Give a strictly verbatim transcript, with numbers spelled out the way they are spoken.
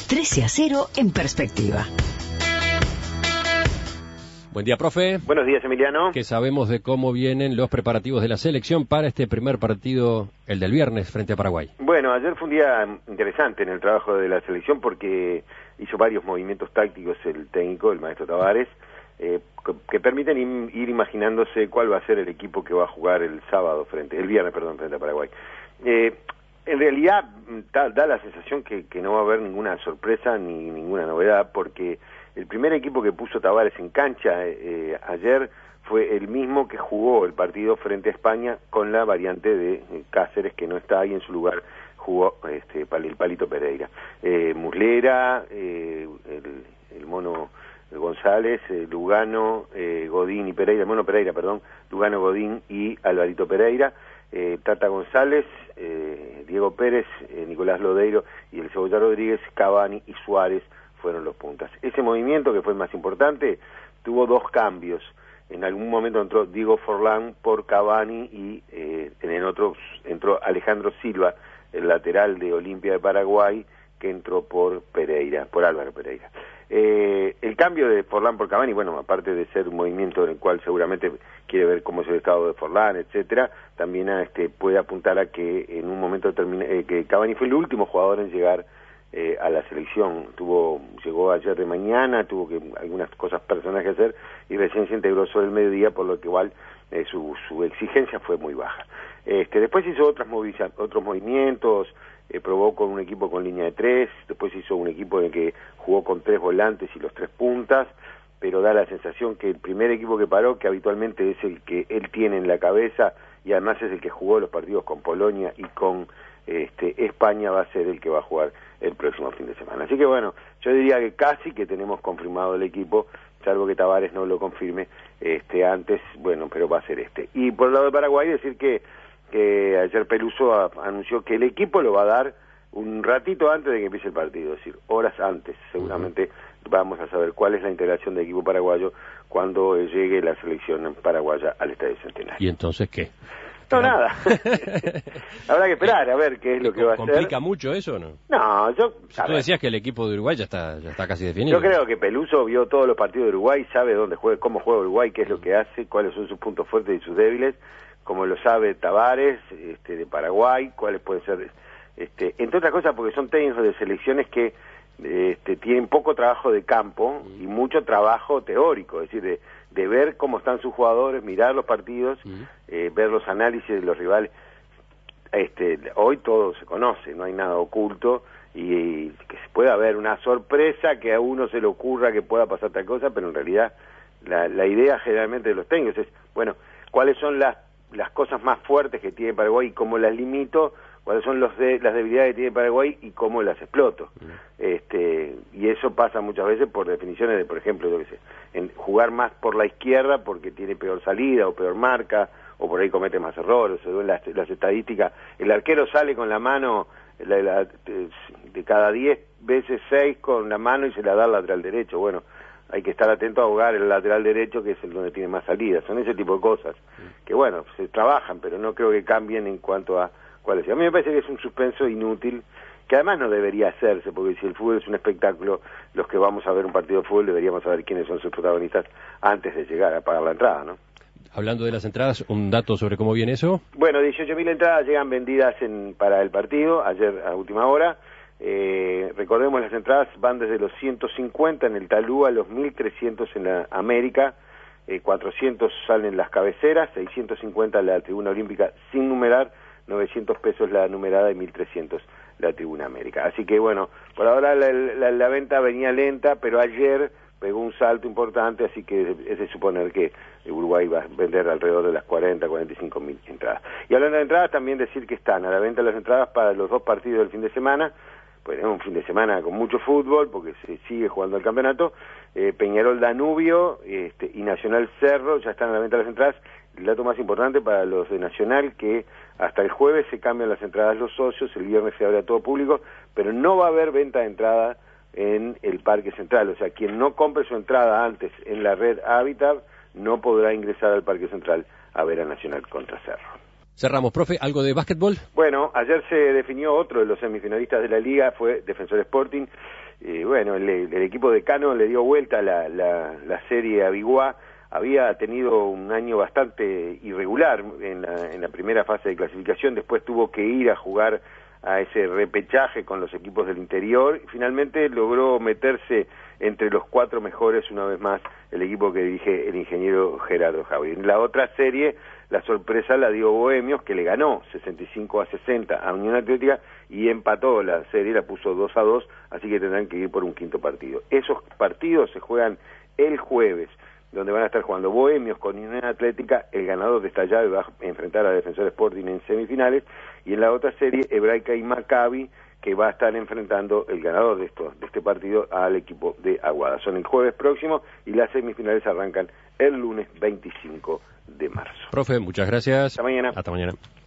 trece a cero en perspectiva. Buen día, profe. Buenos días, Emiliano. ¿Qué sabemos de cómo vienen los preparativos de la selección para este primer partido, el del viernes, frente a Paraguay? Bueno, ayer fue un día interesante en el trabajo de la selección porque hizo varios movimientos tácticos el técnico, el maestro Tavares, eh, que permiten ir imaginándose cuál va a ser el equipo que va a jugar el sábado, frente, el viernes, perdón, frente a Paraguay. Eh, en realidad da, da la sensación que, que no va a haber ninguna sorpresa ni ninguna novedad, porque el primer equipo que puso Tavares en cancha eh, ayer fue el mismo que jugó el partido frente a España, con la variante de eh, Cáceres, que no está ahí. En su lugar jugó este, el Palito Pereira. Eh, Muslera, eh, el, el mono González, eh, Lugano, eh, Godín y Pereira, el mono Pereira, perdón, Lugano, Godín y Alvarito Pereira, eh, Tata González, eh, Diego Pérez, eh, Nicolás Lodeiro y el Cebolla Rodríguez, Cavani y Suárez fueron los puntas. Ese movimiento, que fue el más importante, tuvo dos cambios. En algún momento entró Diego Forlán por Cavani y eh, en el otro entró Alejandro Silva, el lateral de Olimpia de Paraguay, que entró por Pereira, por Álvaro Pereira. Eh, el cambio de Forlán por Cavani, bueno, aparte de ser un movimiento en el cual seguramente quiere ver cómo es el estado de Forlán, etcétera, también a, este, puede apuntar a que en un momento termine, eh, que Cavani fue el último jugador en llegar Eh, a la selección. Tuvo, llegó ayer de mañana, tuvo que algunas cosas personales que hacer y recién se integró sobre el mediodía, por lo que igual eh, su, su exigencia fue muy baja. Este, después hizo otras moviza, otros movimientos, eh, probó con un equipo con línea de tres, después hizo un equipo en el que jugó con tres volantes y los tres puntas, pero da la sensación que el primer equipo que paró, que habitualmente es el que él tiene en la cabeza y además es el que jugó los partidos con Polonia y con este, España, va a ser el que va a jugar el próximo fin de semana. Así que bueno, yo diría que casi que tenemos confirmado el equipo, salvo que Tavares no lo confirme este antes, bueno, pero va a ser este. Y por el lado de Paraguay, decir que, que ayer Peluso a, anunció que el equipo lo va a dar un ratito antes de que empiece el partido, es decir, horas antes. Seguramente vamos a saber cuál es la integración del equipo paraguayo cuando llegue la selección paraguaya al Estadio Centenario. ¿Y entonces qué? No, nada. Habrá que esperar a ver qué es lo que va a hacer. ¿Complica mucho eso o no? No, yo... Si tú decías que el equipo de Uruguay ya está ya está casi definido. Yo creo que Peluso vio todos los partidos de Uruguay, sabe dónde juega, cómo juega Uruguay, qué es lo que hace, cuáles son sus puntos fuertes y sus débiles, como lo sabe Tavares, este, de Paraguay, cuáles pueden ser... Este, entre otras cosas porque son técnicos de selecciones que este, tienen poco trabajo de campo y mucho trabajo teórico, es decir, de, de ver cómo están sus jugadores, mirar los partidos, uh-huh. eh, ver los análisis de los rivales. Este, hoy todo se conoce, no hay nada oculto, y, y que pueda haber una sorpresa, que a uno se le ocurra que pueda pasar tal cosa, pero en realidad la, la idea generalmente de los técnicos es, bueno, cuáles son las, las cosas más fuertes que tiene Paraguay y cómo las limito, cuáles son los de, las debilidades que tiene Paraguay y cómo las exploto. Uh-huh. Este, y eso pasa muchas veces por definiciones de, por ejemplo, yo qué sé, en jugar más por la izquierda porque tiene peor salida o peor marca, o por ahí comete más errores, o las, las estadísticas, el arquero sale con la mano, la, la, de cada diez veces seis con la mano y se la da al lateral derecho. Bueno, hay que estar atento a ahogar el lateral derecho, que es el donde tiene más salida. Son ese tipo de cosas, uh-huh. que bueno, se trabajan, pero no creo que cambien en cuanto a cuál es. A mí me parece que es un suspenso inútil, que además no debería hacerse, porque si el fútbol es un espectáculo, los que vamos a ver un partido de fútbol deberíamos saber quiénes son sus protagonistas antes de llegar a pagar la entrada, ¿no? Hablando de las entradas, ¿un dato sobre cómo viene eso? Bueno, dieciocho mil entradas llegan vendidas en, para el partido, ayer a última hora. Eh, recordemos, las entradas van desde los ciento cincuenta en el Talú a los mil trescientos en la América, eh, cuatrocientos salen las cabeceras, seiscientos cincuenta en la Tribuna Olímpica sin numerar, novecientos pesos la numerada y mil trescientos la Tribuna América. Así que bueno, por ahora la, la, la venta venía lenta, pero ayer pegó un salto importante, así que es de suponer que Uruguay va a vender alrededor de las cuarenta, cuarenta y cinco mil entradas. Y hablando de entradas, también decir que están a la venta las entradas para los dos partidos del fin de semana. Pues es un fin de semana con mucho fútbol, porque se sigue jugando el campeonato. eh, Peñarol Danubio este, y Nacional Cerro, ya están a la venta las entradas. El dato más importante para los de Nacional, que hasta el jueves se cambian las entradas los socios, el viernes se abre a todo público, pero no va a haber venta de entrada en el Parque Central. O sea, quien no compre su entrada antes en la red Hábitat no podrá ingresar al Parque Central a ver a Nacional contra Cerro. Cerramos, profe, ¿algo de básquetbol? Bueno, ayer se definió otro de los semifinalistas de la Liga, fue Defensor Sporting, eh, bueno, el, el equipo de Cano le dio vuelta la, la, la serie a Biguá. Había tenido un año bastante irregular en la, en la primera fase de clasificación, después tuvo que ir a jugar a ese repechaje con los equipos del interior, y finalmente logró meterse entre los cuatro mejores una vez más el equipo que dirige el ingeniero Gerardo Javi. En la otra serie, la sorpresa la dio Bohemios, que le ganó sesenta y cinco a sesenta a Unión Atlética y empató la serie, la puso dos a dos, así que tendrán que ir por un quinto partido. Esos partidos se juegan el jueves, donde van a estar jugando Bohemios con Unión Atlética. El ganador de esta llave va a enfrentar a Defensor Sporting en semifinales, y en la otra serie, Hebraica y Maccabi, que va a estar enfrentando el ganador de esto, de este partido al equipo de Aguada. Son el jueves próximo y las semifinales arrancan el lunes veinticinco de marzo. Profe, muchas gracias. Hasta mañana. Hasta mañana.